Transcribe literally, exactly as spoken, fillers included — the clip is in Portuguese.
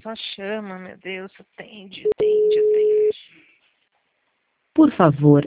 só chama, meu Deus, atende, atende, atende. Por favor,